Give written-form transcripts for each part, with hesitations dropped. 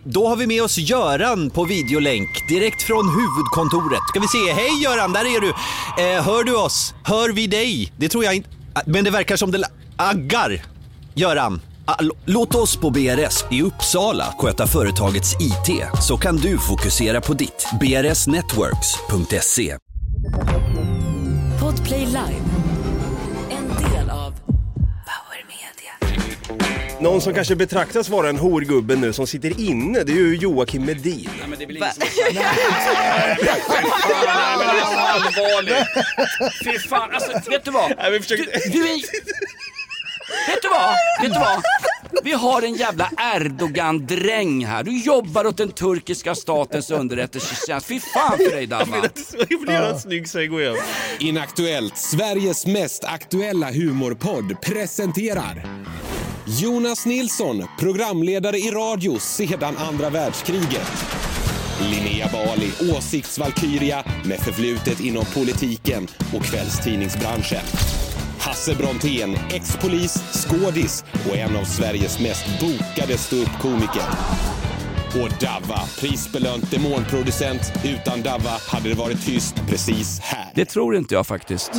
Då har vi med oss Göran på videolänk direkt från huvudkontoret. Ska vi se, hej Göran, där är du. Hör du oss? Hör vi dig? Det tror jag inte, men det verkar som det aggar. Göran, låt oss på BRS i Uppsala sköta företagets IT, så kan du fokusera på ditt. brsnetworks.se. Podplay Live. En del av Power Media. Någon som kanske betraktas vara en horgubbe nu som sitter inne, det är ju Joakim Medin. Nej, men det är väl ingen som allvarligt. Fy fan, alltså vet du vad? Nej, vi försöker... Vet du vad? Vi har en jävla Erdogan-dräng här. Du jobbar åt den turkiska statens underrättelsetjänst. Fy fan för dig, Dava. Jag vill göra en snygg segway. Inaktuellt, Sveriges mest aktuella humorpodd, presenterar Jonas Nilsson, programledare i radio sedan andra världskriget. Linnea Bali, åsiktsvalkyria med förflutet inom politiken och kvällstidningsbranschen. Hasse Brontén, ex-polis, skådis och en av Sveriges mest bokade ståuppkomiker. Och Dava, prisbelönt demonproducent. Utan Dava hade det varit tyst precis här. Det tror inte jag faktiskt.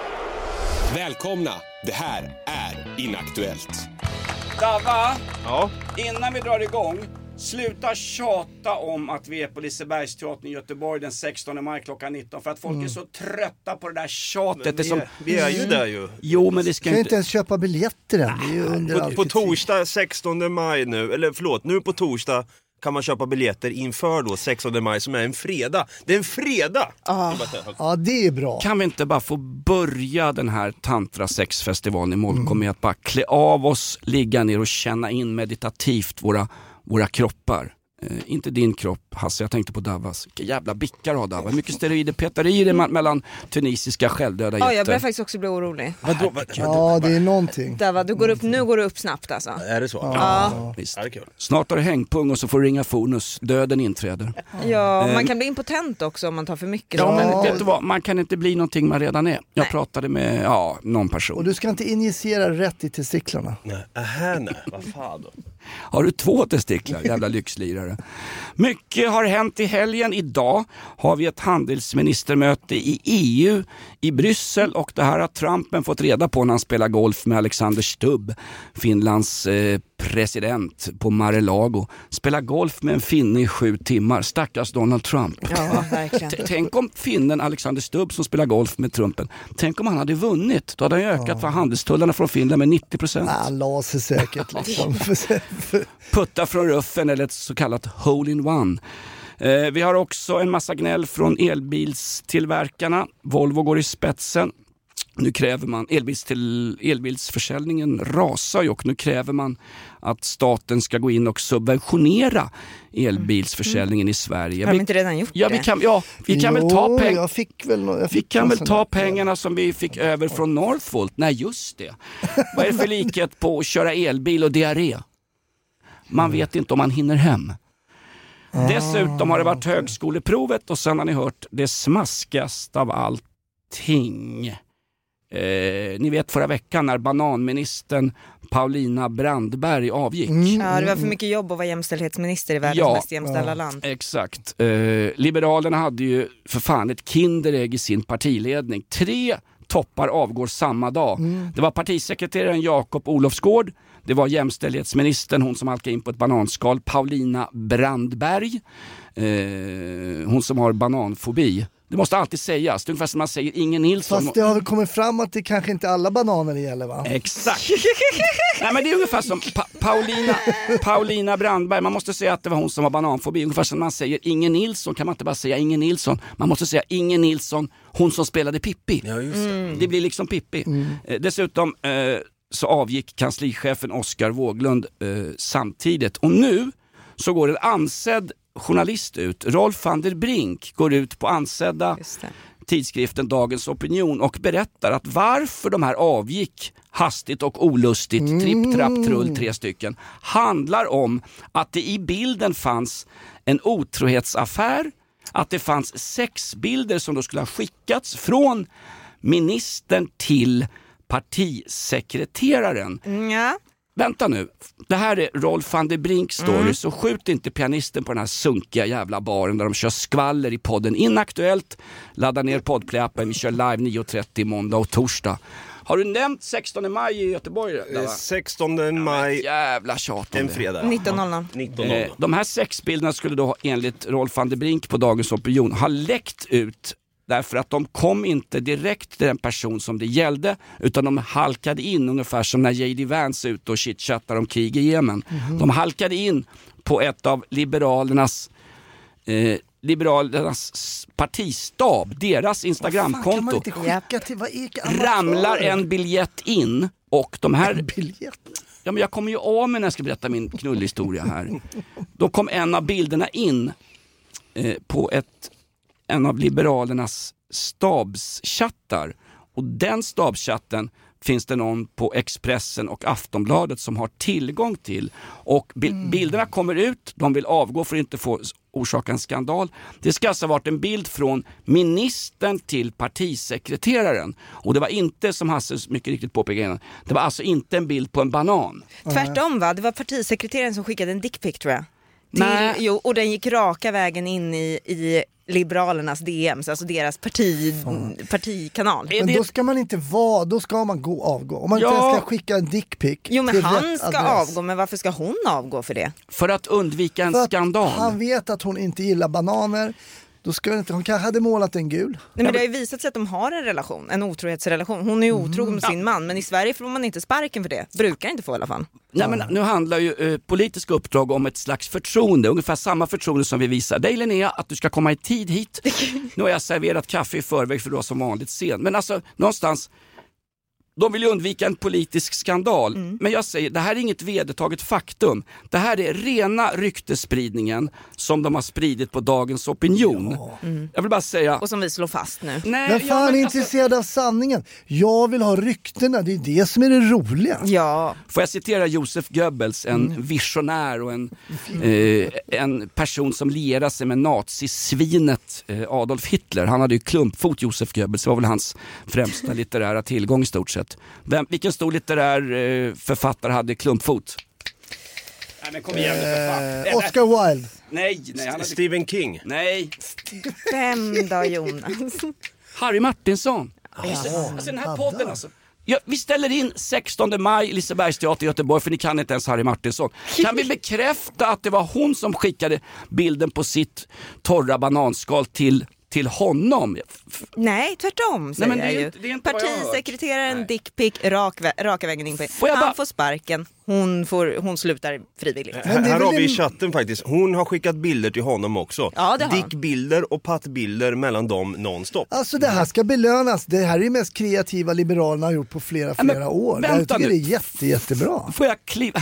Välkomna, det här är Inaktuellt. Dava, Ja. innan vi drar igång, sluta tjata om att vi är på Lisebergsteatern i Göteborg den 16 maj klockan 19. För att folk är så trötta på det där tjatet. Vi är ju där ju. Jo, men det ska inte ens köpa biljetter än. Det är ju under all På kritik. torsdag 16 maj nu, eller förlåt, nu på torsdag kan man köpa biljetter inför då 16 maj som är en fredag. Det är en fredag! Ja, det är bra. Kan vi inte bara få börja den här tantra sexfestivalen i Molkom med att bara klä av oss, ligga ner och känna in meditativt våra kroppar. Inte din kropp, Hasse, jag tänkte på Davas. Vilka jävla bickar har Dava. Mycket steroider petar i det mellan tunisiska självdöda jätter. Ja, jag börjar faktiskt också bli orolig. Ja, det är någonting. Dava, nu går du upp snabbt alltså. Är det så? Ja. Visst. Ja, det är kul. Snart har du hängpung och så får du ringa Fonus. Döden inträder. Ja, man kan bli impotent också om man tar för mycket. Ja, men vet du vad? Man kan inte bli någonting man redan är. Jag pratade med någon person. Och du ska inte injicera rätt i testiklarna. Nej, vad fan då? Har du 2 testiklar? Jävla lyxlirare. Mycket har hänt i helgen. Idag har vi ett handelsministermöte i EU i Bryssel, och det här har Trumpen fått reda på när han spelar golf med Alexander Stubb, Finlands president, på Mar-a-Lago. Spela golf med en finne i 7 timmar. Stackars Donald Trump. Ja, verkligen. Tänk om finnen Alexander Stubb som spelar golf med Trumpen. Tänk om han hade vunnit. Då hade han ju ökat för handelstullarna från Finland med 90%. Han la sig säkert liksom. Putta från ruffen, eller ett så kallat hole-in-one. Vi har också en massa gnäll från elbilstillverkarna. Volvo går i spetsen. Nu kräver man, elbilsförsäljningen rasar ju, och nu kräver man att staten ska gå in och subventionera elbilsförsäljningen i Sverige. Har de inte redan gjort det? Vi kan väl ta pengar. Vi kan väl ta pengarna som vi fick över från Northvolt. Nej, just det. Vad är det för likhet på att köra elbil och diarré? Man vet inte om man hinner hem. Dessutom har det varit högskoleprovet, och sen har ni hört det smaskigaste av allting. Ni vet förra veckan när bananministern Paulina Brandberg avgick. Ja, det var för mycket jobb att vara jämställdhetsminister i världens mest jämställda land. Exakt. Liberalerna hade ju för fan ett kinderägg i sin partiledning. 3 toppar avgår samma dag. Det var partisekreteraren Jakob Olofsgård, det var jämställdhetsministern, hon som halkade in på ett bananskal, Paulina Brandberg, hon som har bananfobi. Det måste alltid sägas. Det är ungefär som man säger Inge Nilsson. Fast det har väl kommit fram att det kanske inte alla bananer det gäller, va? Exakt. Nej, men det är ungefär som Paulina Brandberg. Man måste säga att det var hon som var bananfobi. Ungefär som man säger Inge Nilsson, kan man inte bara säga Inge Nilsson. Man måste säga Inge Nilsson, hon som spelade Pippi. Ja, just det. Det blir liksom Pippi. Dessutom så avgick kanslichefen Oskar Wåglund samtidigt. Och nu så går en ansedd journalist ut, Rolf van der Brink, går ut på ansedda tidskriften Dagens Opinion och berättar att varför de här avgick hastigt och olustigt, tripp, trapp, trull, 3 stycken, handlar om att det i bilden fanns en otrohetsaffär, att det fanns sexbilder som då skulle ha skickats från ministern till partisekreteraren. Ja. vänta nu. Det här är Rolf van der Brinks story, så skjut inte pianisten på den här sunkiga jävla baren där de kör skvaller i podden Inaktuellt. Ladda ner poddplay-appen, vi kör live 9.30 måndag och torsdag. Har du nämnt 16 maj i Göteborg? 16 maj, jävla tjat om en det. fredag. 19.00. De här 6 bilderna skulle då enligt Rolf van der Brink på Dagens Opinion ha läckt ut därför att de kom inte direkt till den person som det gällde, utan de halkade in ungefär som när J.D. Vance är ute och chitchattar om krig i Jemen. De halkade in på ett av Liberalernas partistab, deras Instagramkonto. Kan man inte skicka till, vad är ramlar en biljett in och de här... biljett? Ja, men jag kommer ju av mig när jag ska berätta min knullhistoria här. Då kom en av bilderna in på en av Liberalernas stabschattar. Och den stabschatten finns det någon på Expressen och Aftonbladet som har tillgång till. Och bilderna kommer ut, de vill avgå för att inte få orsaka en skandal. Det ska alltså ha varit en bild från ministern till partisekreteraren. Och det var inte, som Hasse mycket riktigt påpekade, det var alltså inte en bild på en banan. Tvärtom va? Det var partisekreteraren som skickade en dickpic tror jag. Nej. Och den gick raka vägen in i Liberalernas DMs, alltså deras partikanal. Men då ska man inte vara, då ska man avgå. Om man inte ska skicka en dickpic. Jo, men till han rätt ska adress. avgå, men varför ska hon avgå för det? För att undvika en skandal. Han vet att hon inte gillar bananer. Då ska inte, hon kanske hade målat en gul. Nej, men det har ju visat sig att de har en relation, en otrohetsrelation. Hon är ju otrogen med sin man, men i Sverige får man inte sparken för det. Brukar inte få i alla fall. Nej, men nu handlar ju politiska uppdrag om ett slags förtroende. Ungefär samma förtroende som vi visar dig, Linnea, att du ska komma i tid hit. Nu har jag serverat kaffe i förväg för du var som vanligt sen. Men alltså, någonstans... De vill ju undvika en politisk skandal. Men jag säger, det här är inget vedertaget faktum. Det här är rena ryktespridningen som de har spridit på Dagens Opinion. Jag vill bara säga... Och som vi slår fast nu. Nej, men fan är intresserad av sanningen. Jag vill ha ryktena, det är det som är det roliga. Ja. Får jag citera Josef Goebbels, en visionär och en person som lierar sig med nazisvinet Adolf Hitler. Han hade ju klumpfot, Josef Goebbels. Det var väl hans främsta litterära tillgång i stort sett. Vilken stor litterär författare hade klumpfot? Nej, men kom igen för fan. Oscar Wilde. Nej, han hade... Stephen King. Nej. Vem då, Jonas? Harry Martinsson. Alltså den här podden alltså. Ja, vi ställer in 16 maj Lisebergsteater i Göteborg, för ni kan inte ens Harry Martinsson. Kan vi bekräfta att det var hon som skickade bilden på sitt torra bananskal till honom? Nej, tvärtom säger jag ju. Det är inte partisekreteraren, dickpic, raka vägen in på. Han får sparken, hon slutar frivilligt. Här har vi i chatten faktiskt. Hon har skickat bilder till honom också. Ja, det har Dickbilder och pattbilder mellan dem nonstop. Alltså det här ska belönas. Det här är det mest kreativa Liberalerna har gjort på flera år. Jag tycker det är jättebra. Får jag kliva...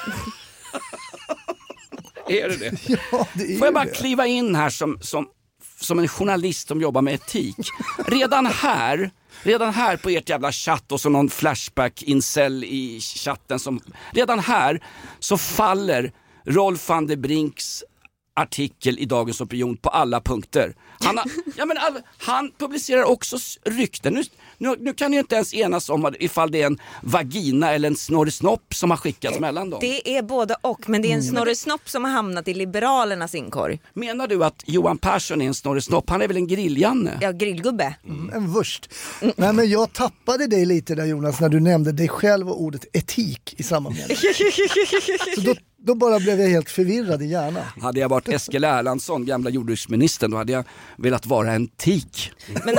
Är det? Ja, det är Får jag bara det. kliva in här som en journalist som jobbar med etik. Redan här på ert jävla chatt och så någon flashback-incel i chatten redan här så faller Rolf van der Brinks artikel i Dagens Opinion på alla punkter. Han publicerar också rykten. Nu kan ni inte ens enas om ifall det är en vagina eller en snorresnopp som har skickats mellan dem. Det är både och, men det är en snorresnopp som har hamnat i Liberalernas inkorg. Menar du att Johan Persson är en snorresnopp? Han är väl en grilljanne? Ja, grillgubbe. En vurst. Nej, men jag tappade dig lite där, Jonas, när du nämnde dig själv och ordet etik i samma mening. Så då bara blev jag helt förvirrad i hjärnan. Hade jag varit Eskil Erlandsson, gamla jordbruksministern, då hade jag velat vara en tik. Men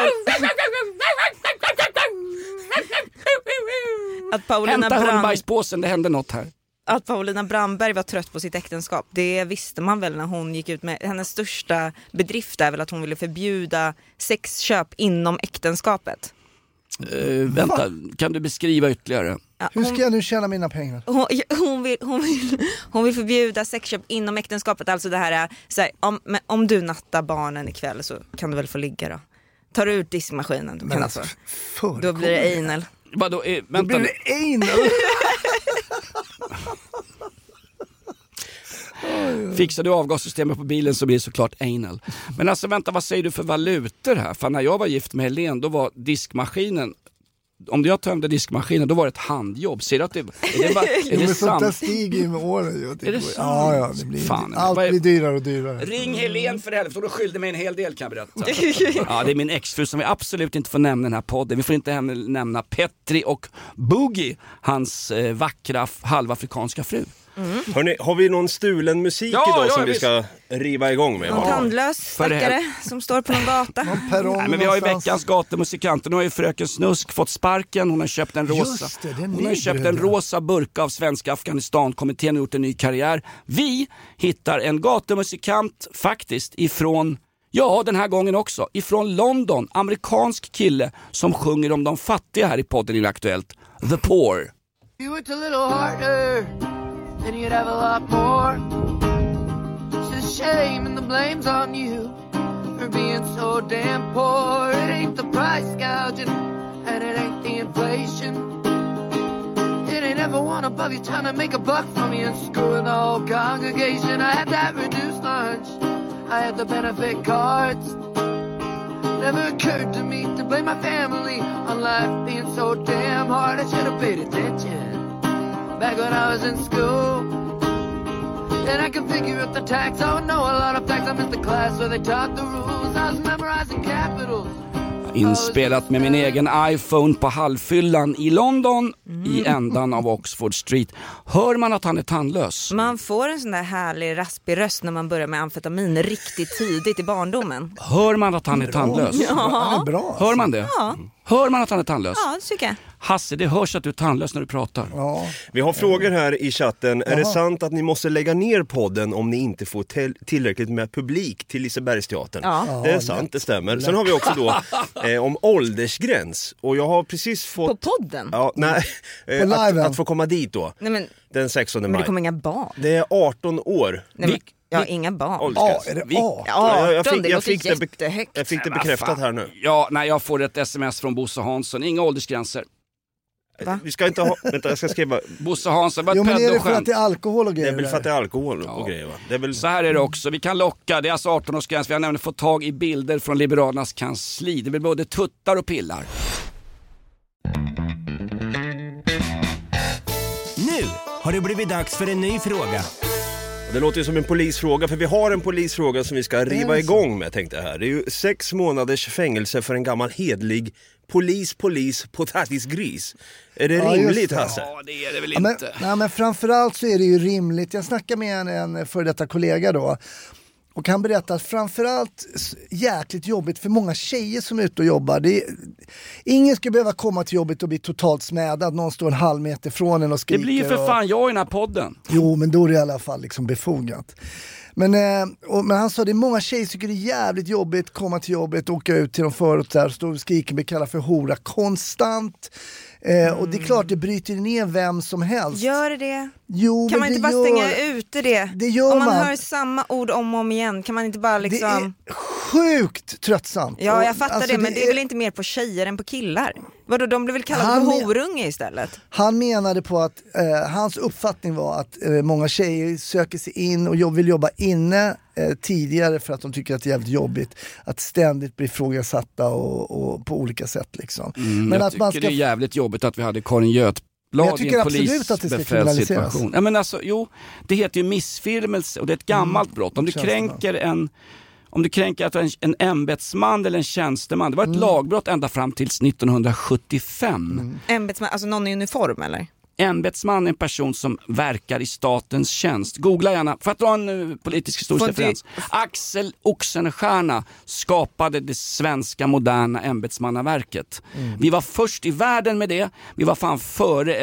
att Paulina Hämta hundbajspåsen, det hände något här. Att Paulina Brandberg var trött på sitt äktenskap, det visste man väl när hon gick ut med. Hennes största bedrift är väl att hon ville förbjuda sexköp inom äktenskapet. Vänta, kan du beskriva ytterligare? Ja, Hur ska jag nu tjäna mina pengar? Hon vill förbjuda sexköp inom äktenskapet. Alltså det här är så här, om du nattar barnen ikväll så kan du väl få ligga då. Tar du ut diskmaskinen då, kan alltså, då blir det anal. Då blir det anal. Fixar du avgassystemet på bilen så blir det såklart anal. Men alltså vänta, vad säger du för valutor här? För när jag var gift med Helene, då var diskmaskinen, om jag tömde diskmaskinen, då var det ett handjobb. Ser du att det är det sånt sant? där stiger med åren. Är det sant? Ja, det blir Fan, allt blir dyrare och dyrare. Ring Helen för helvete, och då skyllde mig en hel del, kan jag berätta. Ja, det är min exfru som vi absolut inte får nämna i den här podden. Vi får inte nämna Petri och Boogie, hans vackra halvafrikanska fru. Hörrni, har vi någon stulen musik idag som vi ska riva igång med? Någon tandlös stackare som står på någon gata. Nej, men vi har ju veckans gatumusikanter. Nu har ju fröken Snusk fått sparken. Hon har köpt en rosa. Hon har köpt en rosa burka av Svenska Afghanistan-kommittén och gjort en ny karriär. Vi hittar en gatumusikant faktiskt ifrån, ja, den här gången också, ifrån London. Amerikansk kille som sjunger om de fattiga här i podden i Aktuellt. The Poor. You worked a little harder, then you'd have a lot more. It's a shame and the blame's on you for being so damn poor. It ain't the price gouging and it ain't the inflation. It ain't everyone above you trying to make a buck from you and screwing the whole congregation. I had that reduced lunch, I had the benefit cards. Never occurred to me to blame my family on life being so damn hard. I should have paid attention back when I was in school. Then I could figure out the tax. I would know a lot of facts. I missed the class where they taught the rules. I was memorizing capitals. Inspelat med min egen iPhone på halvfyllan i London i ändan av Oxford Street. Hör man att han är tandlös? Man får en sån där härlig raspig röst när man börjar med amfetamin riktigt tidigt i barndomen. Hör man att han är tandlös? Han är bra. Hör man det? Ja. Hör man att han är tandlös? Ja, det tycker jag. Hasse, det hörs att du är tandlös när du pratar. Ja. Vi har frågor här i chatten. Är det sant att ni måste lägga ner podden om ni inte får tillräckligt med publik till Lisebergsteatern? Ja. Det är sant, det stämmer. Sen har vi också då om åldersgräns. Och jag har precis fått... På podden? Ja, nej. Att få komma dit då. Nej, men, den 16 maj. men det kommer inga barn. Det är 18 år. Nej, men, ja, inga barn. Ja, är det jag fick det bekräftat här nu. Ja, nej, jag får ett sms från Bosse Hansson. Inga åldersgränser. Va? Vi ska inte ha... Vänta, jag ska skriva... Bosse Hansson, vad Jo, men är det för pedoskämt. att det är alkohol och Det grejer? är väl för att det är alkohol och grejer, va? Det är väl... Så här är det också, vi kan locka, det är alltså 18-årsgräns. Vi har nämligen fått tag i bilder från Liberalernas kansli. Det blir både tuttar och pillar. Nu har det blivit dags för en ny fråga. Det låter ju som en polisfråga, för vi har en polisfråga som vi ska riva igång med, tänkte jag här. Det är ju 6 månaders fängelse för en gammal hedlig potatisgris. Är det rimligt, det. Hasse? Ja, det är det väl Ja, men, inte. nej, men framförallt så är det ju rimligt. Jag snackar med en före detta kollega då. Och han berättar att framförallt jäkligt jobbigt för många tjejer som är ute och jobbar. Ingen ska behöva komma till jobbet och bli totalt smädad. Någon står en halv meter från en och skriker. Det blir ju för fan jag i den här podden. Jo, men då är det i alla fall liksom befogat. Men han sa det är många tjejer som tycker det är jävligt jobbigt att komma till jobbet, åka ut till de förut där, stå och skrika, bli kallad för hora konstant. Och det är klart det bryter ner vem som helst. Gör det? Jo, kan man inte bara stänga ute det? Det gör om man man. hör samma ord om och om igen, kan man inte bara liksom... Det är sjukt tröttsamt. Ja, jag fattar alltså, det, men det är väl inte mer på tjejer än på killar? Vadå, de blir väl kallade för horunge istället? Han menade på att hans uppfattning var att många tjejer söker sig in och vill jobba inne tidigare för att de tycker att det är jävligt jobbigt att ständigt bli ifrågasatta och på olika sätt liksom. Men jag tycker det är jävligt jobbigt att vi hade Karin Götblad i en polisbefälssituation. Ja, men alltså, jo, det heter ju missfirmelse och det är ett gammalt brott. Om du kränker en ämbetsman eller en tjänsteman, det var ett lagbrott ända fram till 1975. Ämbetsman, alltså någon i uniform eller? Ämbetsman är en person som verkar i statens tjänst. Googla gärna, för att dra en politisk historisk referens. Axel Oxenstierna skapade det svenska moderna ämbetsmannaverket. Vi var först i världen med det. Vi var fan före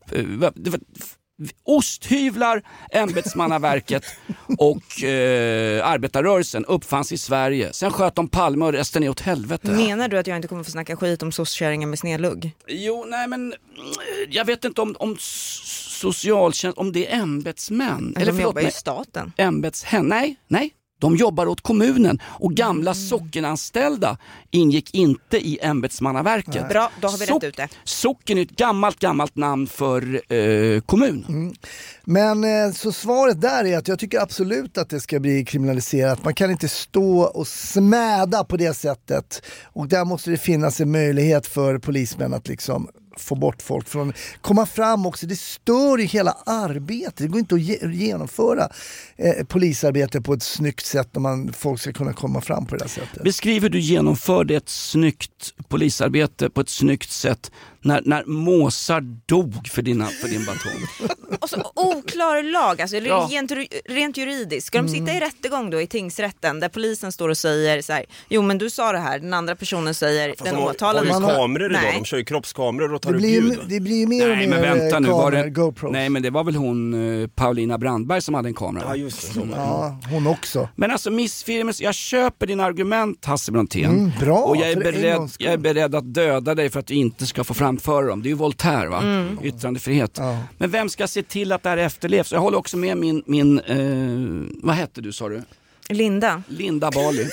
osthyvlar, ämbetsmannaverket och arbetarrörelsen uppfanns i Sverige. Sen sköt de Palme och resten är åt helvete. Menar du att jag inte kommer få snacka skit om soskärringar med snedlugg? Jo, nej men jag vet inte om socialtjänst, om det är ämbetsmän. Eller de jobbar i staten. Nej. De jobbar åt kommunen och gamla sockenanställda ingick inte i ämbetsmannaverket. Bra, då har vi rätt ut det. Socken är ett gammalt namn för kommun. Men så svaret där är att jag tycker absolut att det ska bli kriminaliserat. Man kan inte stå och smäda på det sättet. Och där måste det finnas en möjlighet för polismän att liksom få bort folk från komma fram också. Det stör ju hela arbetet. Det går inte att genomföra polisarbete på ett snyggt sätt om folk ska kunna komma fram på det där sättet. Beskriver du genomförde ett snyggt polisarbete på ett snyggt sätt när måsar dog för din batong? Och så oklar lag, alltså rent juridiskt. Ska de sitta i rättegång då i tingsrätten där polisen står och säger så här, jo men du sa det här, den andra personen säger fast den åtalade. åtalade. De har ju kameror idag, de kör ju kroppskameror och tar upp ljud. Det blir ju mer och mer men vänta nu, kameror, GoPros. Nej men det var väl hon Paulina Brandberg som hade en kamera. Ja just det. Ja, hon också. Men alltså missfirmes, jag köper din argument Hasse Brontén. Bra. Och jag är beredd att döda dig för att du inte ska få framföra dem. Det är ju Voltaire va? Yttrandefrihet. Ja. Men vem ska se till att det här efterlevs? Jag håller också med min vad hette du sa du? Linda Bali.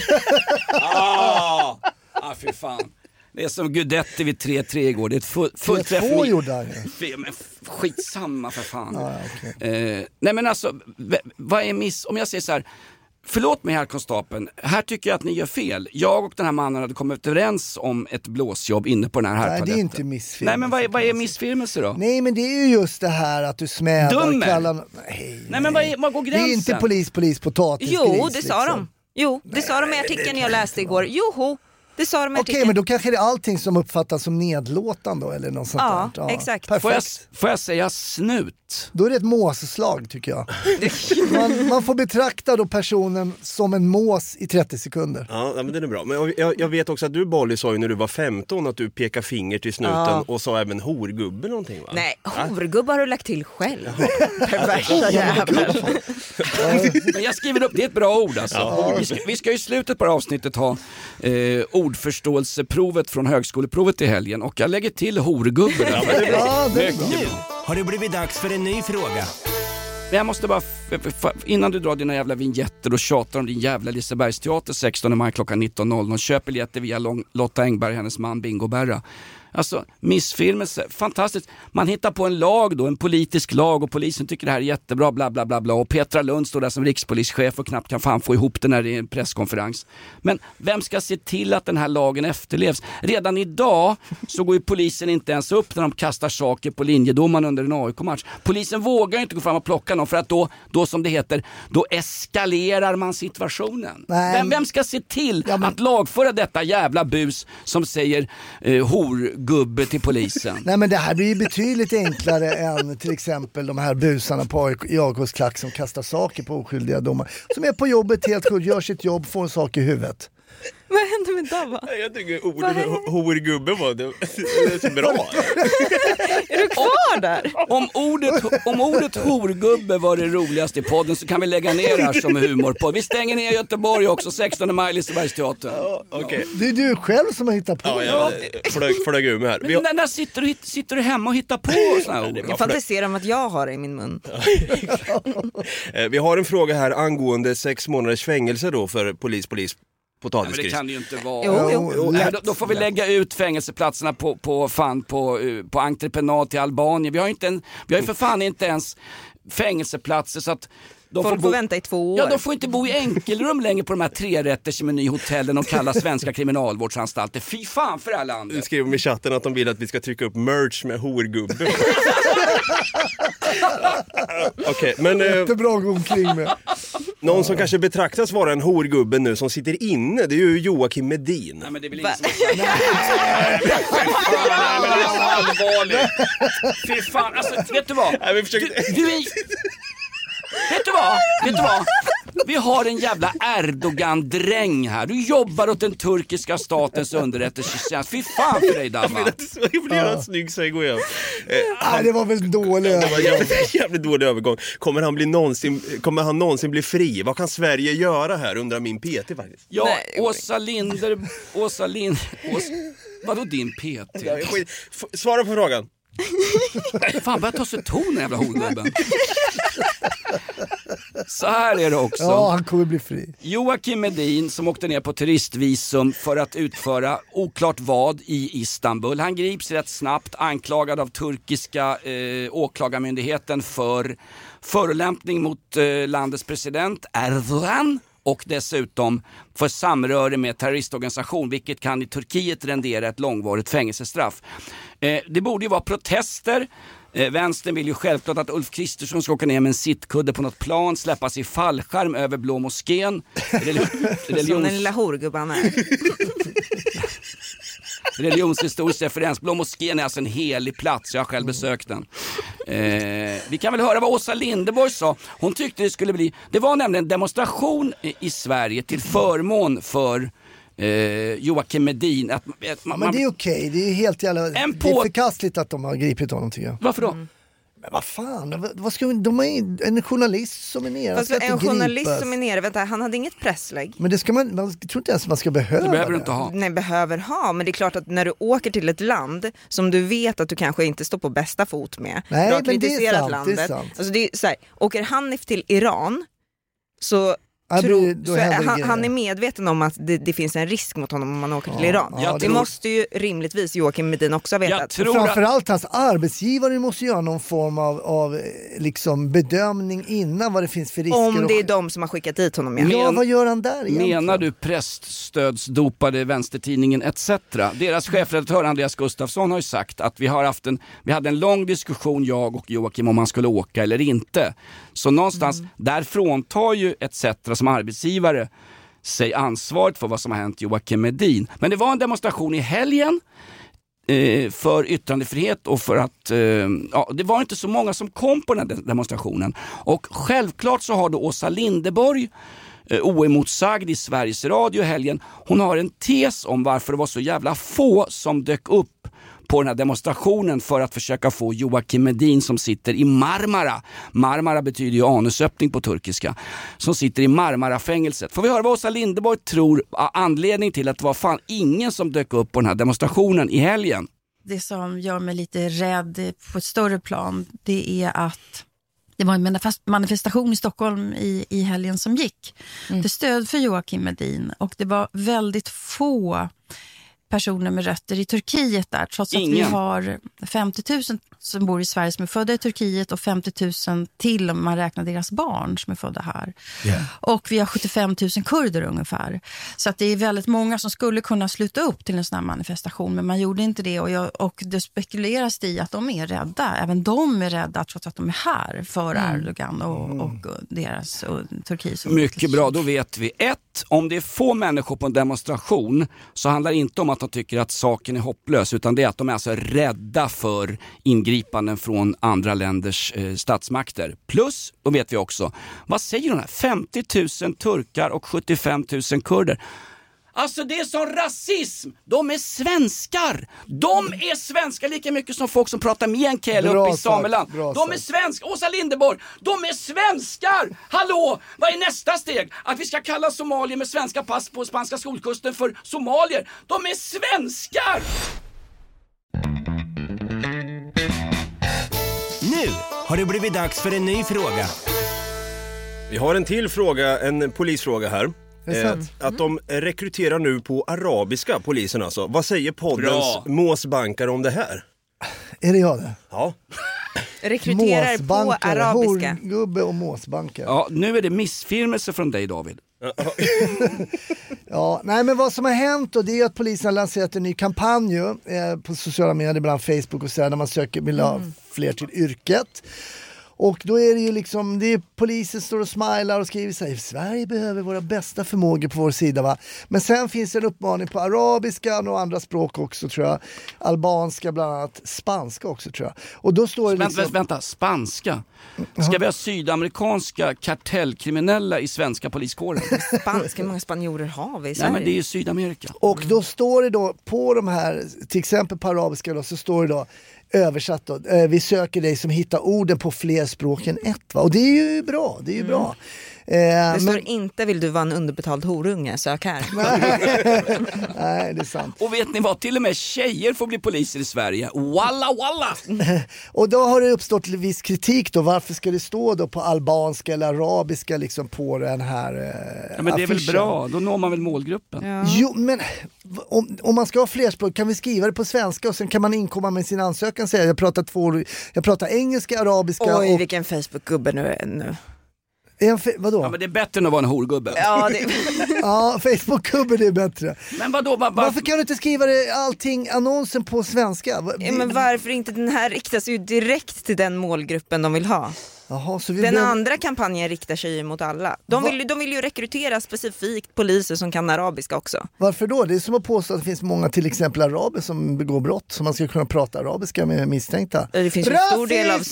Fy fan. Det är som Gudetti vid 3-3 igår. Det är ett fullt träff. Men skitsamma för fan. Okay. Nej men alltså, vad är om jag säger så här, förlåt mig herr konstapeln, här tycker jag att ni gör fel. Jag och den här mannen hade kommit överens om ett blåsjobb inne på den här Nej, det är inte missfirmelse. Nej, men vad är missfirmelse då? Nej, men det är ju just det här att du smädar och kallar... Nej, men vad går gränsen? Det är inte polis, potatis. Jo, det sa de. Jo, det sa de i artikeln jag läste igår. Joho, det sa de i artikeln. Okej, men då kanske det är allting som uppfattas som nedlåtande då, eller något sånt där. Ja, exakt. Får jag säga snut? Då är det ett måsslag tycker jag. man får betrakta då personen som en mås i 30 sekunder. Ja, men det är bra. Men jag vet också att du, Bolly, sa ju när du var 15 att du pekar finger till snuten och sa även horgubbe någonting va? Nej, horgubbe har du lagt till själv. Perversa jävel. Men jag skriver upp, det är ett bra ord alltså. Ja. Vi ska i slutet på avsnittet ha ordförståelseprovet från högskoleprovet i helgen och jag lägger till horgubbe där. Det är bra. Nu har det blivit dags för en ny fråga. Men jag måste bara, innan du drar dina jävla vignetter och tjatar om din jävla Lisebergsteater 16 maj klockan 19.00 och köper biljetter via Lotta Engberg, hennes man Bingo Berra. Alltså missfirmelse, fantastiskt. Man hittar på en lag då, en politisk lag och polisen tycker det här är jättebra, bla bla bla bla. Och Petra Lund står där som rikspolischef och knappt kan fan få ihop det när det är en presskonferens. Men vem ska se till att den här lagen efterlevs? Redan idag så går ju polisen inte ens upp när de kastar saker på linjedomaren under en AIK-match. Polisen vågar inte gå fram och plocka någon för att då som det heter, då eskalerar man situationen. Vem ska se till att lagföra detta jävla bus som säger horgubbe till polisen? Nej, men det här blir ju betydligt enklare än till exempel de här busarna på AIKs klack som kastar saker på oskyldiga domar. Som är på jobbet helt sjukt, gör sitt jobb, får en sak i huvudet. Vad hände med Dabba? Jag tycker ordet horgubbe var det är så bra. Är du kvar där? Om ordet horgubbe var det roligaste i podden så kan vi lägga ner här som humor på. Vi stänger ner Göteborg också 16 maj Lisebergsteatern. Okay. Det är du själv som har hittat på. Ja, flög ur mig här. Men när sitter du hemma och hittar på såna här ord? Jag fantiserar om att jag har det i min mun. Vi har en fråga här angående 6 månaders fängelse då för polis. Nej, men det kan det ju inte vara. Jo. Då får vi lägga ut fängelseplatserna på entreprenad till Albanien. Vi har ju för fan inte ens fängelseplatser så att folk får vänta i 2 år. Ja, de får inte bo i enkelrum längre på de här 3-rätters menyhotellen och kalla svenska kriminalvårdsanstalter. Fy fan för det här landet. Du skrev i chatten att de vill att vi ska trycka upp merch med horgubbe. Okej, men jättebra att gå omkring med. Någon som kanske betraktas vara en horgubbe nu som sitter inne, det är ju Joakim Medin. Nej, men det är väl ingen som allvarligt. Fy fan, alltså vet du vad? Vet du vad? Vi har en jävla Erdogan-dräng här. Du jobbar åt den turkiska statens underrättelsetjänst. Fy fan för dig, Damma. Jag vill göra en snygg segway. Det var väl dålig övergång. Jävligt dålig övergång. Kommer han någonsin bli fri? Vad kan Sverige göra här, undrar min PT faktiskt? Ja, Åsa vadå din PT? Svara på frågan. Fan, börjar ta sig ton, jävla horgubben. Så här är det också. Ja, han kommer bli fri. Joakim Medin som åkte ner på turistvisum för att utföra oklart vad i Istanbul. Han grips rätt snabbt anklagad av turkiska åklagarmyndigheten för förolämpning mot landets president Erdogan. Och dessutom för samröre med terroristorganisation, vilket kan i Turkiet rendera ett långvarigt fängelsestraff. Det borde ju vara protester. Vänstern vill ju självklart att Ulf Kristersson ska åka ner med en sittkudde på något plan, släppas i fallskärm över Blå moskén. Som den lilla horgubban är. Religionshistorisk referens. Blå moskén är alltså en helig plats, jag har själv besökt den. Vi kan väl höra vad Åsa Linderborg sa. Hon tyckte det skulle bli, det var nämligen en demonstration i Sverige till förmån för Joakim Medin. Men det är okej, det är helt jävla... Det är förkastligt att de har gripit honom, tycker jag. Varför då? Men vad fan, vad ska de är en journalist som är nere. Fast en journalist som är nere, vänta, han hade inget presslägg. Men det ska man tror inte ens man ska behöva. Det behöver du inte ha. Nej, behöver ha, men det är klart att när du åker till ett land som du vet att du kanske inte står på bästa fot med. Nej, du har men kritiserat det är sant, landet. det är sant. Alltså det är så här, åker Hanif till Iran så... han är medveten om att det finns en risk mot honom om man åker till Iran. Det måste ju rimligtvis Joakim Medin också ha vetat. Framförallt hans arbetsgivare måste göra någon form av liksom bedömning innan vad det finns för risker. Om det är de som har skickat dit honom. Ja, vad gör han där egentligen? Menar du präststödsdopade vänstertidningen etc? Deras chefredaktör Andreas Gustafsson har ju sagt att vi hade en lång diskussion, jag och Joakim, om han skulle åka eller inte. Så någonstans där fråntar ju etc som arbetsgivare sig ansvaret för vad som har hänt Joakim Medin. Men det var en demonstration i helgen för yttrandefrihet och för att det var inte så många som kom på den här demonstrationen. Och självklart så har då Åsa Linderborg oemotsagd i Sveriges Radio i helgen. Hon har en tes om varför det var så jävla få som dök upp på den här demonstrationen för att försöka få Joakim Medin som sitter i Marmara. Marmara betyder ju anusöppning på turkiska. Som sitter i Marmara-fängelset. Får vi höra vad Åsa Linderborg tror anledning till att det var fan ingen som dök upp på den här demonstrationen i helgen. Det som gör mig lite rädd på ett större plan, det är att det var en manifestation i Stockholm i helgen som gick. Det stöd för Joakim Medin och det var väldigt få personer med rötter i Turkiet där, trots att vi har 50 000 som bor i Sverige som är födda i Turkiet och 50 000 till om man räknar deras barn som är födda här. Yeah. Och vi har 75 000 kurder ungefär. Så att det är väldigt många som skulle kunna sluta upp till en sån här manifestation, men man gjorde inte det och det spekuleras i att de är rädda. Även de är rädda trots att de är här för Erdogan och deras och Turkiet. Mycket bra, då vet vi. Om det är få människor på en demonstration så handlar det inte om att de tycker att saken är hopplös, utan det är att de är alltså rädda för ingripanden från andra länders statsmakter. Plus, då vet vi också, vad säger de här? 50 000 turkar och 75 000 kurder. Alltså det är sån rasism. De är svenskar. De är svenskar lika mycket som folk som pratar meänkieli uppe i Sameland. De är svenskar. Åsa Linderborg, de är svenskar. Hallå, vad är nästa steg? Att vi ska kalla somalier med svenska pass på spanska skolkusten för somalier. De är svenskar. Nu har det blivit dags för en ny fråga. Vi har en till fråga, en polisfråga här. Att de rekryterar nu på arabiska, polisen alltså. Vad säger poddens måsbankar om det här? Är det jag det? Ja. Rekryterar på arabiska. Gubbe och måsbankar. Ja, nu är det missfirmelse från dig, David. Ja, nej, men vad som har hänt då, det är att polisen har lanserat en ny kampanj på sociala medier, bland Facebook och så där, när man vill ha fler till yrket. Och då är det ju liksom, det är polisen står och smilar och skriver så här: Sverige behöver våra bästa förmågor på vår sida, va? Men sen finns det en uppmaning på arabiska och andra språk också, tror jag. Albanska bland annat, spanska också, tror jag. Och då står det liksom... Vänta, spanska? Ska vi ha sydamerikanska kartellkriminella i svenska poliskåren? Spanska, hur många spanjorer har vi i Sverige? Nej, men det är ju Sydamerika. Och då står det då på de här, till exempel på arabiska då, så står det då översatt då, vi söker dig som hittar orden på fler språk än ett, va? Och det är ju bra, det är ju bra. Det står inte vill du vara en underbetald horunge, sök här. Nej, det är sant. Och vet ni vad, till och med tjejer får bli poliser i Sverige. Walla walla! Och då har det uppstått viss kritik då. Varför ska det stå då på albanska eller arabiska liksom på den här ja, men det är väl affischen? bra, då når man väl målgruppen. Ja. Jo, men om man ska ha flerspråk kan vi skriva det på svenska och sen kan man inkomma med sin ansökan och säga jag pratar engelska, arabiska. Oj, och vilken Facebook-gubbe nu. Vadå? Ja, men det är bättre än att vara en horgubbe. Ja, ja, Facebook-gubbe det är bättre. Men vadå? Varför kan du inte skriva annonsen på svenska? Ja, men varför inte? Den här riktas ju direkt till den målgruppen de vill ha. Jaha, så den andra kampanjen riktar sig ju mot alla. De vill ju rekrytera specifikt poliser som kan arabiska också. Varför då? Det är som att påstå att det finns många till exempel araber som begår brott som man ska kunna prata arabiska med misstänkta. Det finns ju en stor del av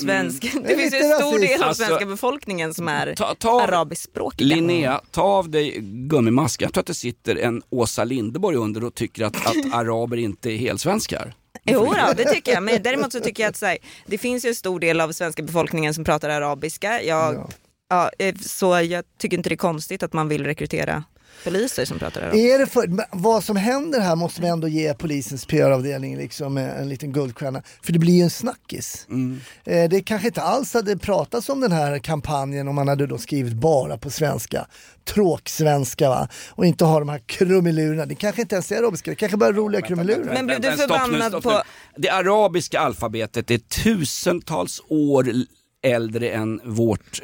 svenska befolkningen som är arabiskspråkiga. Linnea, ta av dig gummimasken. Jag tror att det sitter en Åsa Linderborg under och tycker att araber inte är helsvenskar. Jo då, det tycker jag. Men däremot så tycker jag att det finns ju en stor del av svenska befolkningen som pratar arabiska. Så jag tycker inte det är konstigt att man vill rekrytera poliser som pratar arabiska. Vad som händer här måste vi ändå ge polisens PR-avdelning liksom en liten guldstjärna. För det blir ju en snackis. Det kanske inte alls hade pratats om den här kampanjen om man hade då skrivit bara på svenska. Tråksvenska, va? Och inte ha de här krumelurerna. Det kanske inte ens är arabiska, det kanske bara är roliga krumelurer. Men blev du förbannad på... Det arabiska alfabetet är tusentals år äldre än vårt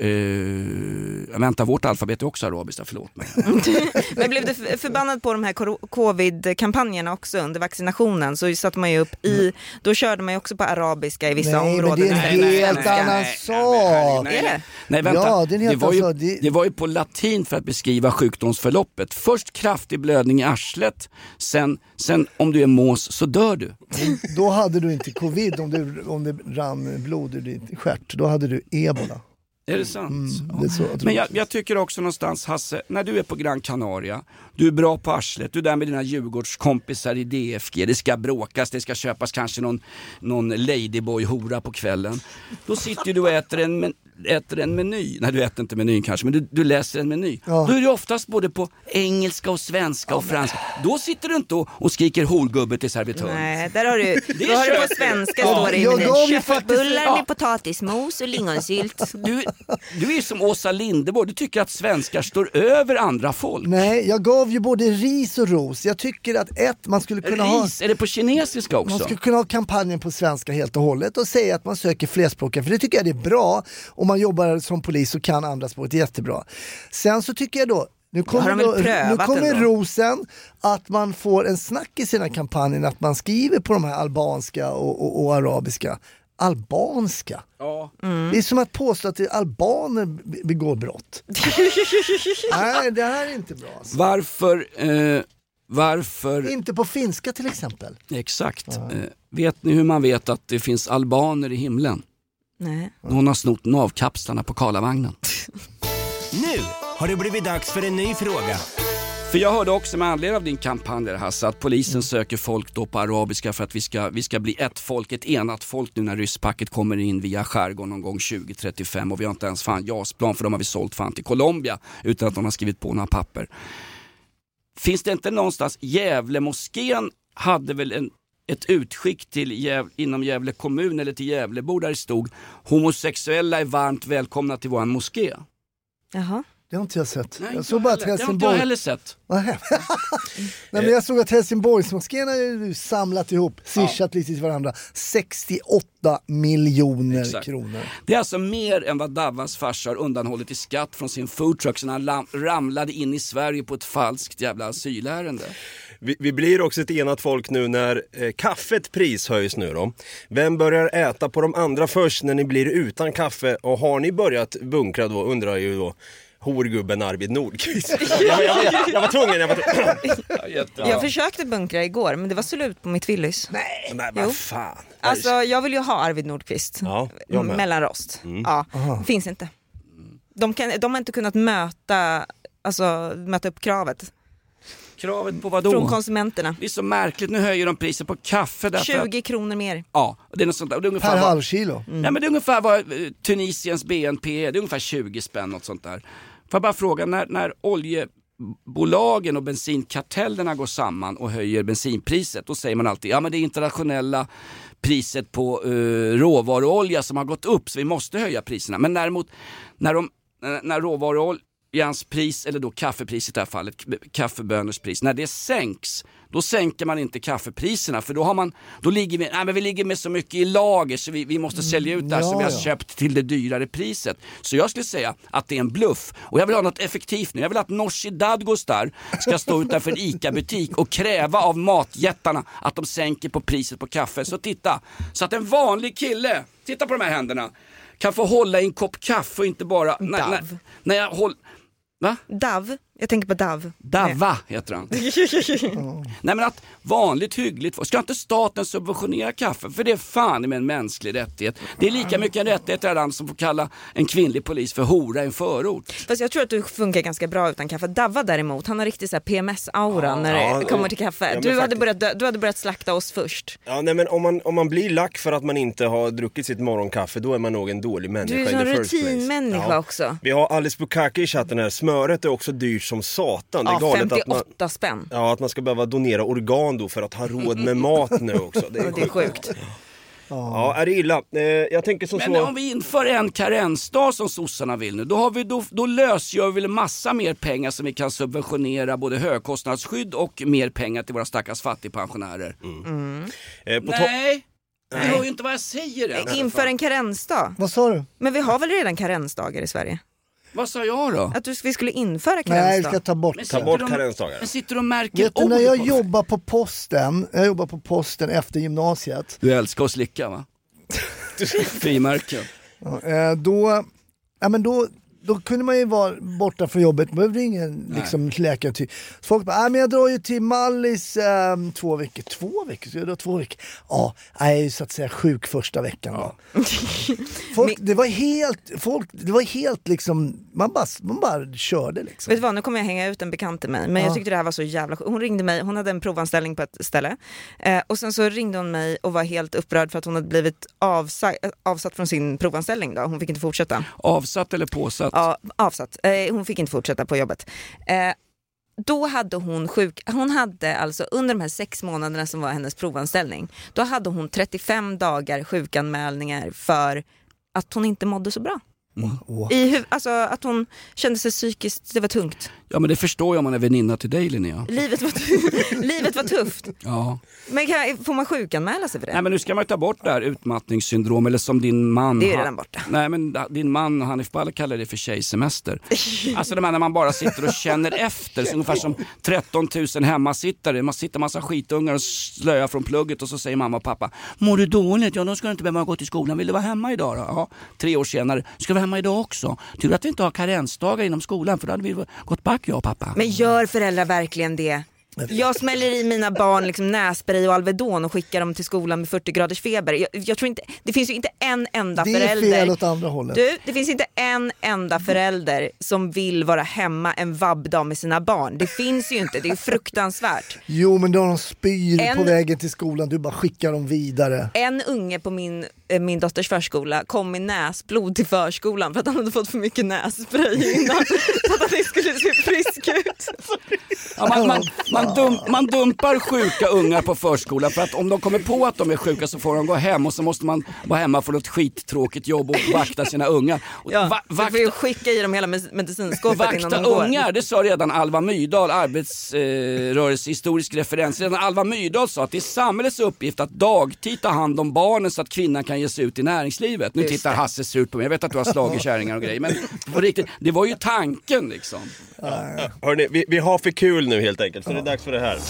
vårt alfabet är också arabiskt, förlåt mig. Men blev du förbannad på de här covid-kampanjerna också under vaccinationen, så satt man ju upp då körde man ju också på arabiska i vissa områden. Men det är en helt annan sak. Är det? Nej, vänta. Ja, det var ju på latin för att beskriva sjukdomsförloppet. Först kraftig blödning i arslet, sen om du är mås så dör du. Då hade du inte covid om det rann blod ur din stjärt. Då hade du ebola. Är det sant? Det är så, men jag tycker också någonstans, Hasse, när du är på Gran Canaria, du är bra på arslet, du är där med dina Djurgårdskompisar i DFG, det ska bråkas, det ska köpas kanske någon ladyboy-hora på kvällen. Då sitter du och äter en meny. Nej, du äter inte menyn kanske, men du läser en meny. Ja. Då är det oftast både på engelska och svenska och franska. Då sitter du inte och skriker horgubbe till servitören. Nej, där har du på svenska står det i menyn. Köttbullar med potatismos och lingonsylt. Du är som Åsa Linderborg, du tycker att svenskar står över andra folk. Nej, jag gav ju både ris och ros. Jag tycker att man skulle kunna ris, är det på kinesiska också? Man skulle kunna ha kampanjen på svenska helt och hållet och säga att man söker flerspråkiga, för det tycker jag det är bra. Om man jobbar som polis och kan andra språk, det är jättebra. Sen så tycker jag då, nu kommer rosen att man får en snack i sina kampanjer, att man skriver på de här albanska och arabiska. Albanska? Ja. Det är som att påstå att albaner begår brott. Nej, det här är inte bra. Alltså. Varför? Inte på finska till exempel. Exakt. Vet ni hur man vet att det finns albaner i himlen? Nej. Någon har snott navkapslarna på Karlavagnen. Nu har det blivit dags för en ny fråga. För jag hörde också med anledning av din kampanj, Hasse, att polisen söker folk då på arabiska för att vi ska bli ett enat folk nu när rysspacket kommer in via skärgården någon gång 2035, och vi har inte ens JAS-plan, för de har vi sålt till Colombia utan att de har skrivit på några papper. Finns det inte någonstans, Gävle-moskén hade väl ett utskick inom Gävle kommun eller till Gävlebor där det stod: homosexuella är varmt välkomna till våran moské. Jaha. Det har inte jag sett. Nej, jag såg bara att Helsingborg... Det har inte jag heller sett. Nej, men jag såg att Helsingborgsmoskén har samlat ihop, swishat lite till varandra, 68 miljoner kronor. Det är alltså mer än vad Davas farsa har undanhållit i skatt från sin foodtruck så han ramlade in i Sverige på ett falskt jävla asylärende. Vi blir också ett enat folk nu när kaffet prishöjs nu då. Vem börjar äta på de andra först när ni blir utan kaffe? Och har ni börjat bunkra då, undrar ju då horgubben Arvid Nordqvist. Jag var tvungen. Jag försökte bunkra igår, men det var slut på mitt Willys. Nej, men vad fan. Alltså, jag vill ju ha Arvid Nordqvist. Ja, mellanrost. Ja, finns inte. De har inte kunnat möta upp kravet. Kravet på vad då? Från konsumenterna. Det är så märkligt, nu höjer de priset på kaffe. 20 kronor mer. Ja, det är något sånt där. Det är ungefär per halvkilo. Nej, men det är ungefär vad Tunisiens BNP är. Det är ungefär 20 spänn, något sånt där. Får jag bara fråga, när oljebolagen och bensinkartellerna går samman och höjer bensinpriset, då säger man alltid, ja men det är internationella priset på råvaruolja som har gått upp så vi måste höja priserna. Men däremot när råvaruoljans pris, eller då kaffepriset i det här fallet, kaffeböners pris, när det sänks, då sänker man inte kaffepriserna, för då ligger vi ligger med så mycket i lager så vi måste sälja ut det här som vi har köpt till det dyrare priset. Så jag skulle säga att det är en bluff. Och jag vill ha något effektivt nu. Jag vill att Nooshi Dadgostar ska stå utanför en ICA-butik och kräva av matjättarna att de sänker på priset på kaffe. Så titta, så att en vanlig kille, titta på de här händerna, kan få hålla i en kopp kaffe och inte bara... När jag håller... Va? Dav. Jag tänker på Dav. Dava heter han. Nej, men att vanligt hyggligt, ska inte staten subventionera kaffe? För det är fan med en mänsklig rättighet. Det är lika mycket en rättighet i det land som får kalla en kvinnlig polis för hora i en förort. Fast jag tror att du funkar ganska bra utan kaffe. Dava däremot, han har riktigt så här PMS-aura när det kommer till kaffe. Du hade börjat slakta oss först. Ja, nej, men om man blir lack för att man inte har druckit sitt morgonkaffe, då är man nog en dålig människa. Du är en rutinmänniska också. Vi har Alice Bukaki i chatten här. Smöret är också dyrt som satan. Det är galet 58 spänn. Ja, att man ska behöva donera organ då för att ha råd med mat nu också. Det är sjukt. Ja, är det illa? Jag tänker så. Men om vi inför en karensdag som sossarna vill nu, då lösgör vi en massa mer pengar som vi kan subventionera både högkostnadsskydd och mer pengar till våra stackars fattigpensionärer. Nej! Du hör ju inte vad jag säger än. Inför en karensdag. Vad sa du? Men vi har väl redan karensdagar i Sverige? Vad sa jag då? Att vi skulle införa karensdag. Nej, vi ska ta bort karensdagar. Men sitter och märker vet du, när jag jobbar på posten efter gymnasiet. Du älskar att slicka, va? Frimärken. Då kunde man ju vara borta från jobbet. Man behövde ingen läkare till. Så folk bara, men jag drar ju till Mallis 2 veckor. 2 veckor? Så jag drar 2 veckor. Ja, jag är ju så att säga sjuk första veckan då. Det var helt liksom, man bara körde liksom. Vet du vad, nu kommer jag hänga ut en bekant till mig. Men jag tyckte det här var så jävla sjukt. Hon ringde mig, hon hade en provanställning på ett ställe. Och sen så ringde hon mig och var helt upprörd för att hon hade blivit avsatt från sin provanställning då. Hon fick inte fortsätta. Avsatt eller påsatt? Ja, avsatt. Hon fick inte fortsätta på jobbet. Då hade hon hade alltså under de här 6 månaderna som var hennes provanställning, då hade hon 35 dagar sjukanmälningar för att hon inte mådde så bra. Alltså att hon kände sig psykiskt, det var tungt. Ja, men det förstår jag om man är väninna till dig, Linnea. Livet var tufft. Ja. Men får man sjukanmäla sig för det? Nej, men nu ska man ta bort det här utmattningssyndrom, eller som din man... Det är redan borta. Nej, men din man Hanif Balla kallar det för tjejsemester. Alltså när man bara sitter och känner efter, så ungefär som 13 000 hemmasittare. Man sitter massa skitungar och slöjar från plugget och så säger mamma och pappa, mår du dåligt? Ja, då ska du inte behöva gå till skolan. Vill du vara hemma idag då? Ja, 3 år senare, ska vi hemma idag också? Tur att vi inte har karensdagar inom skolan, för då hade vi gått back, jag och pappa. Men gör föräldrar verkligen det? Jag smäller i mina barn liksom nässpray och Alvedon och skickar dem till skolan med 40 graders feber. Jag tror inte, det finns ju inte en enda förälder. Det är fel åt andra hållet. Det finns inte en enda förälder som vill vara hemma en vabbdag med sina barn. Det finns ju inte, det är fruktansvärt. Jo, men då de spyr på vägen till skolan, du bara skickar dem vidare. En unge på min dotters förskola kom med näsblod till förskolan för att han hade fått för mycket nässpray innan. Så att han skulle se frisk ut. Ja, man dumpar sjuka ungar på förskolan för att om de kommer på att de är sjuka så får de gå hem, och så måste man vara hemma för något skittråkigt jobb och vakta sina ungar. Du får ju skicka i dem hela medicinskåpet innan de går. Vakta ungar, det sa redan Alva Myrdal, arbetsrörelsehistorisk referens. Redan Alva Myrdal sa att det är samhällets uppgift att dagtid ta hand om barnen så att kvinnan kan ge sig ut i näringslivet. Nu tittar Hasse surt på mig, jag vet att du har slagit kärringar och grejer, men på riktigt, det var ju tanken liksom. Hörrni, vi har för kul nu helt enkelt, så det är dags för det här.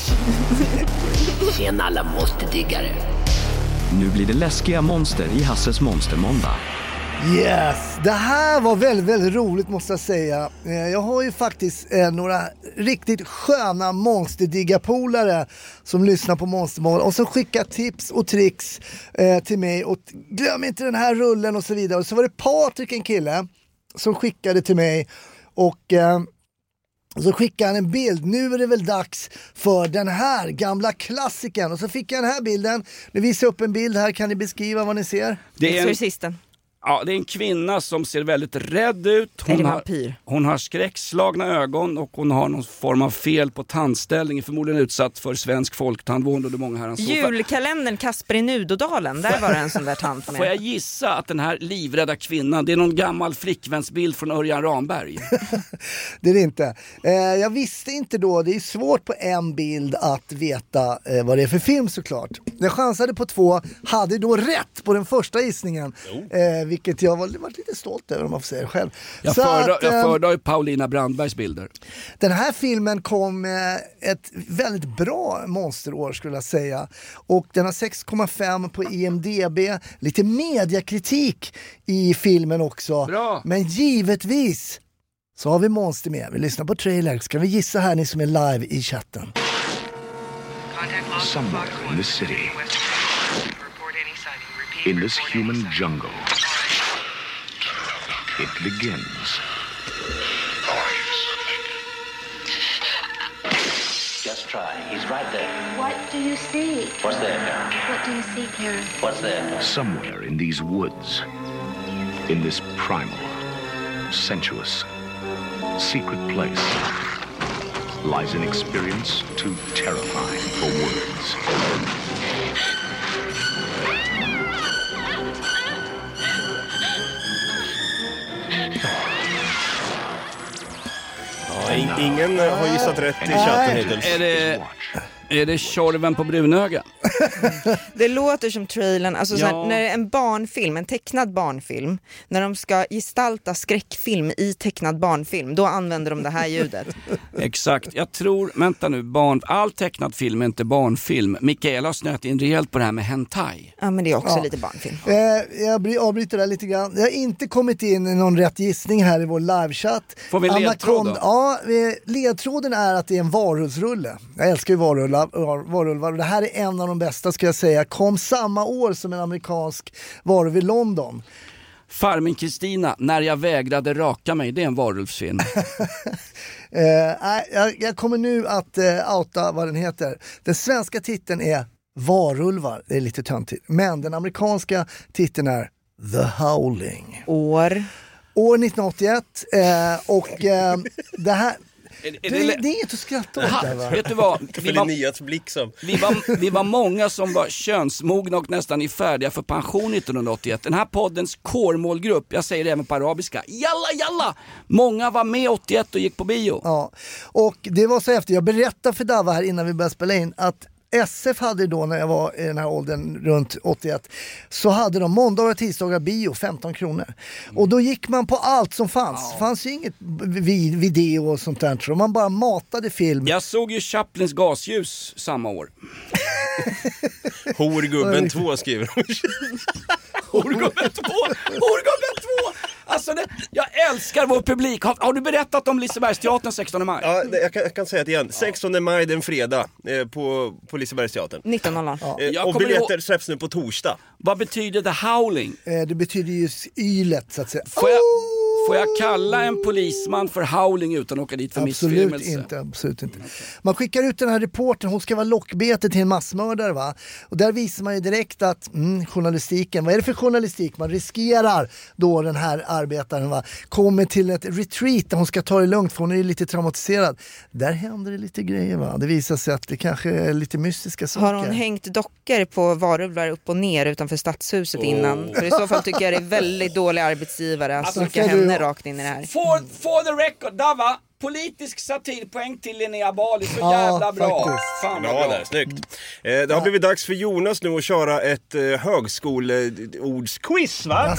Tjena alla monsterdiggare. Nu blir det läskiga monster i Hasses monstermåndag. Yes, det här var väldigt, väldigt roligt måste jag säga. Jag har ju faktiskt några riktigt sköna monsterdiggarpolare som lyssnar på Monstermål och som skickar tips och tricks till mig. Och glöm inte den här rullen och så vidare. Och så var det Patrik, en kille, som skickade till mig och... Och så skickade han en bild. Nu är det väl dags för den här gamla klassiken. Och så fick jag den här bilden. Nu visar jag upp en bild här. Kan ni beskriva vad ni ser? Det är Exorcisten. Ja, det är en kvinna som ser väldigt rädd ut. Hon har skräckslagna ögon och hon har någon form av fel på tandställning. Förmodligen utsatt för svensk folktandvård och det många herrans. Julkalendern Kasper i Nudodalen, där var det en sån där tant med. Får jag gissa att den här livrädda kvinnan, det är någon gammal flickvänsbild från Örjan Ramberg? Det är det inte. Jag visste inte då, det är svårt på en bild att veta vad det är för film såklart. Jag chansade på 2, hade då rätt på den första gissningen. Vilket jag var lite stolt över om man får säga det själv. Jag föredrar ju Paulina Brandbergs bilder. Den här filmen kom med ett väldigt bra monsterår skulle jag säga. Och den har 6,5 på IMDb. Lite mediakritik i filmen också. Bra. Men givetvis så har vi monster med. Vi lyssnar på trailer. Ska vi gissa här, ni som är live i chatten? Somewhere in this city, in this human jungle, it begins. Just try. He's right there. What do you see? What's there, Karen? What do you see, Karen? What's there? Somewhere in these woods, in this primal, sensuous, secret place, lies an experience too terrifying for words. Ingen har gissat rätt i chatten hittills. Är det Tjorven på Brunöga? Det låter som trailern, alltså såhär, när en barnfilm, en tecknad barnfilm, när de ska gestalta skräckfilm i tecknad barnfilm, då använder de det här ljudet. Exakt, jag tror, vänta nu, all tecknad film är inte barnfilm. Mikaela har snöat in rejält på det här med hentai. Ja, men det är också lite barnfilm. Jag avbryter där lite grann. Jag har inte kommit in i någon rätt gissning här i vår livechatt. Får vi en ledtråd då? Ja, ledtråden är att det är en varulvsrulle. Jag älskar ju varulvar. Det här är en av de bästa ska jag säga. Kom samma år som en amerikansk varulv i London. Farmin Kristina, när jag vägrade raka mig, det är en varulvsfilm. Jag kommer nu att outa vad den heter. Den svenska titeln är Varulvar, det är lite töntigt. Men den amerikanska titeln är The Howling. År 1981 och det här... Det är inget att skratta åt där, va? Vet du vad? Vi var många som var könsmogna och nästan i färdiga för pension 1981. Den här poddens core-målgrupp, jag säger det även på arabiska, jalla! Många var med 81 och gick på bio. Ja, och det var så efter. Jag berättade för Dava här innan vi började spela in att SF hade då, när jag var i den här åldern runt 81, så hade de måndagar och tisdagar bio 15 kronor. Och då gick man på allt som fanns. Det fanns ju inget video och sånt där. Så man bara matade film. Jag såg ju Chaplins gasljus samma år. Horgubben 2 skriver de. Horgubben 2! Alltså jag älskar vår publik. Har du berättat om Lisebergsteatern 16 maj? Ja, jag kan säga det igen. 16 maj, den fredag, på Lisebergsteatern. 19:00. Och biljetter släpps nu på torsdag. Vad betyder The Howling? Det betyder ju ylet, så att säga. Får jag kalla en polisman för howling utan att åka dit för missfirmelse? Absolut inte. Man skickar ut den här reportern, hon ska vara lockbete till en massmördare, va? Och där visar man ju direkt att journalistiken, vad är det för journalistik? Man riskerar då den här arbetaren, va? Kommer till ett retreat där hon ska ta det lugnt för hon är ju lite traumatiserad. Där händer det lite grejer, va? Det visar sig att det kanske är lite mystiska saker. Har hon hängt dockor på varulvar upp och ner utanför stadshuset innan? För i så fall tycker jag det är väldigt dålig arbetsgivare att skicka henne rakt in i det här. For the record, Dava, politisk satirpoäng till Linnea Bali, så jävla bra. Fan, bra där, snyggt. Det har blivit dags för Jonas nu att köra ett högskoleordsquiz, va?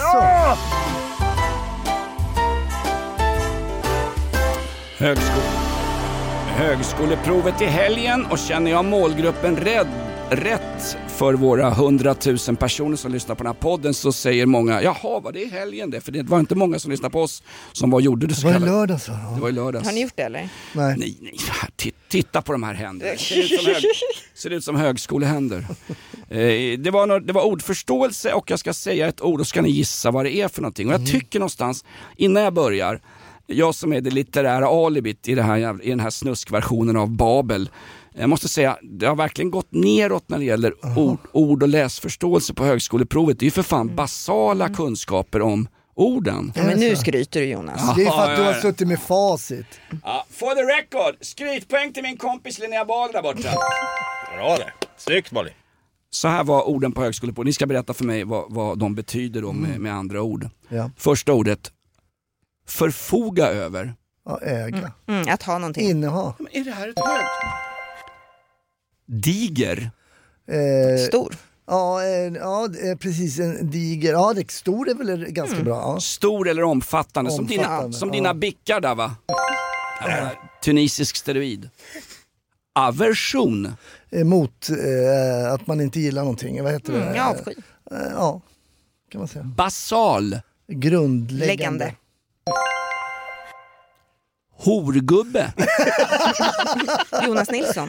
Högskoleprovet i helgen, och känner jag målgruppen rätt för våra 100 000 personer som lyssnar på den här podden, så säger många, jaha, vad det är helgen det? För det var inte många som lyssnade på oss som gjorde det så kallade. Det var i lördags. Det var i lördags. Har ni gjort det eller? Nej. Titta på de här händerna. Ser ut som högskolehänder. Det var ordförståelse, och jag ska säga ett ord och ska ni gissa vad det är för någonting. Och jag tycker någonstans, innan jag börjar, Jag som är det litterära alibit i den här snuskversionen av Babel. Jag måste säga, det har verkligen gått neråt när det gäller ord och läsförståelse på högskoleprovet. Det är ju för fan basala kunskaper om orden. Ja, men nu skryter du, Jonas. Det är för att du har suttit med facit. Ja, for the record, skrytpoäng till min kompis Linnea Bal där borta. Bra det. Snyggt, Molly. Så här var orden på högskoleprovet. Ni ska berätta för mig vad de betyder då med andra ord. Ja. Första ordet, förfoga över. Ja, äga. Att ha någonting. Inneha. Men är det här ett högt? Diger. Stor. Ja, precis, en diger. Ja, det stor är väl ganska bra. Ja. Stor eller omfattande. Som dina bickar där, va? Tunisisk steroid. Aversion. Mot att man inte gillar någonting. Vad heter det? Ja, avsky. Ja, kan man säga. Basal. Grundläggande. Horgubbe. Jonas Nilsson.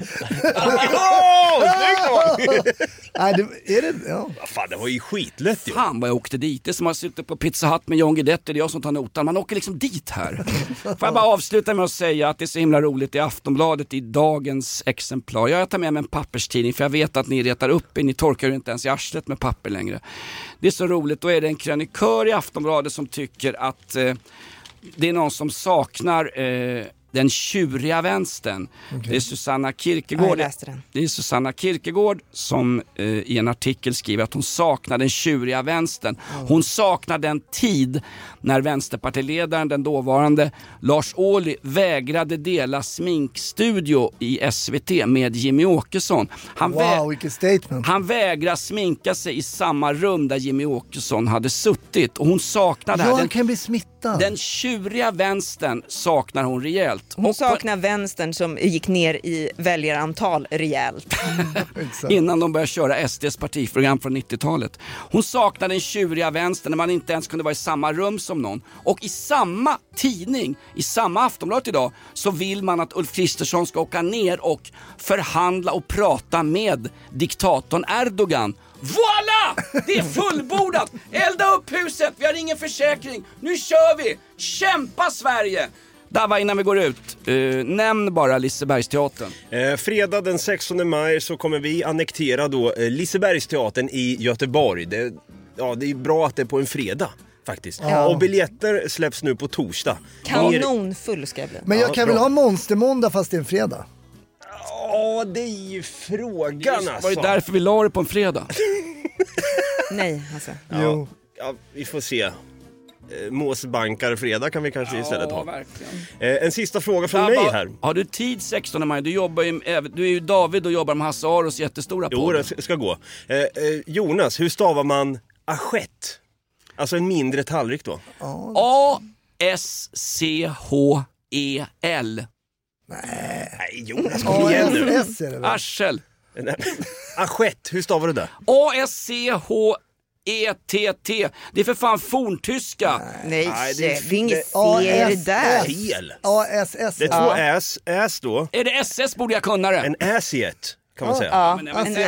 Nej, är det? Ja. Fan, det var ju skitlätt ju. Fan vad jag åkte dit. Det är som att sitta på Pizza Hut med John Guidetti. Det är jag som tar notan. Man åker liksom dit här. Får jag bara avsluta med att säga att det är så himla roligt i Aftonbladet i dagens exemplar. Jag tar med mig en papperstidning för jag vet att ni retar upp er. Ni torkar ju inte ens i arslet med papper längre. Det är så roligt. Då är det en krönikör i Aftonbladet som tycker att det är någon som saknar den tjuriga vänstern. Okay. Det är Susanna Kierkegaard. Det är Susanna Kierkegaard som i en artikel skriver att hon saknar den tjuriga vänstern. Hon saknar den tid när vänsterpartiledaren, den dåvarande Lars Ohly, vägrade dela sminkstudio i SVT med Jimmy Åkesson. Vilket statement. Han vägrar sminka sig i samma rum där Jimmy Åkesson hade suttit. Och hon saknar det här. Han kan bli smittad. Den tjuriga vänstern saknar hon rejält. Hon saknar vänstern som gick ner i väljarantal rejält. Innan de började köra SDs partiprogram från 90-talet. Hon saknar den tjuriga vänstern när man inte ens kunde vara i samma rum som någon. Och i samma tidning, i samma Aftonbladet idag, så vill man att Ulf Kristersson ska åka ner och förhandla och prata med diktatorn Erdogan. Voilà! Det är fullbordat! Elda upp huset, vi har ingen försäkring. Nu kör vi! Kämpa Sverige! Dava, innan vi går ut, nämn bara Lisebergsteatern. Fredag den 16 maj så kommer vi annektera då Lisebergsteatern i Göteborg. Det är bra att det är på en fredag faktiskt. Ja. Och biljetter släpps nu på torsdag. Kanonfull ska jag bli. Men jag kan väl ha monstermåndag fast det är en fredag? Ja, det är ju frågan alltså. Var det därför vi la det på en fredag? Nej, alltså. Ja, vi får se. Måsbankar fredag kan vi kanske istället ha. En sista fråga från mig här. Har du tid 16 maj? Du är ju David och jobbar med Hasse Aros jättestora podd. Jo, det ska gå. Jonas, hur stavar man assiett? Alltså en mindre tallrik då. A-S-C-H-E-L. Nej, Jonas, kom igen nu. Arsel. Assiett, hur stavar du det? A-S-C-H-E-T-T. Det är för fan forntyska. Nej, det är inget C där. Fel. A-S-S. Det är två äs då. Är det SS borde jag kunna det. En äsiet kan man säga. Ja,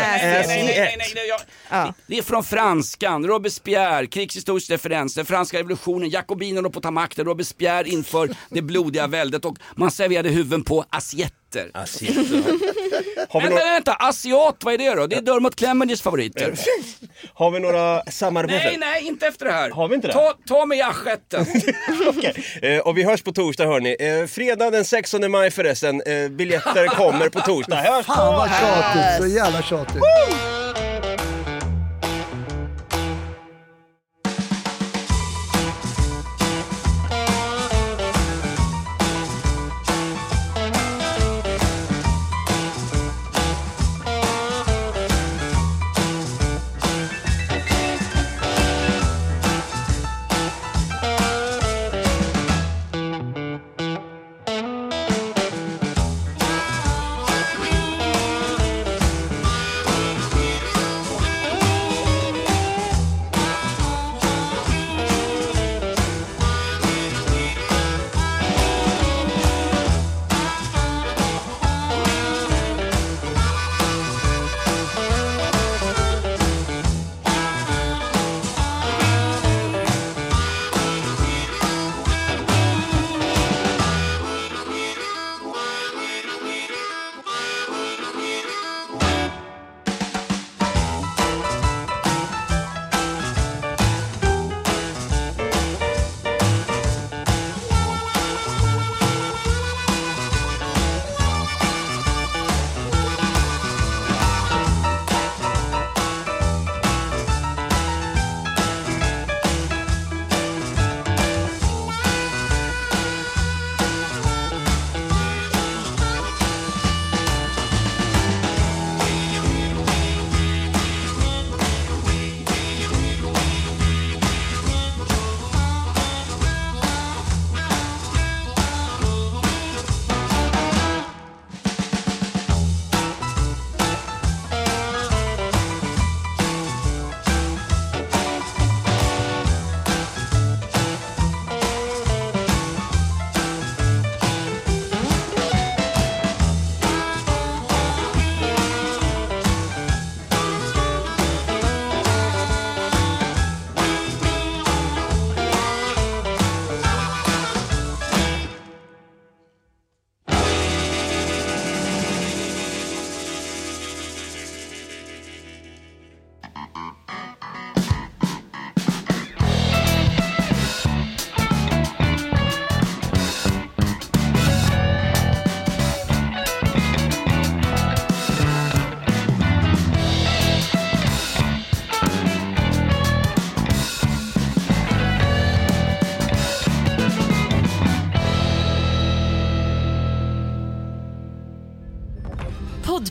det är från franskan. Robespierre, krigshistorisk referens. Den franska revolutionen, jakobinerna på ta makten. Robespierre inför det blodiga väldet. Och man serverade huvuden på assietter. Vänta, asiat, vad är det då? Det är Dermot Clemens favoriter. Har vi några samarbeten? Nej, inte efter det här. Har vi inte det? Ta med aschetten. Okej. Och vi hörs på torsdag, hörni. Fredag den 16 maj förresten. Biljetter kommer på torsdag. Hörs på! Fan vad tjatigt, så jävla tjatigt.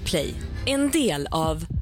Podplay, en del av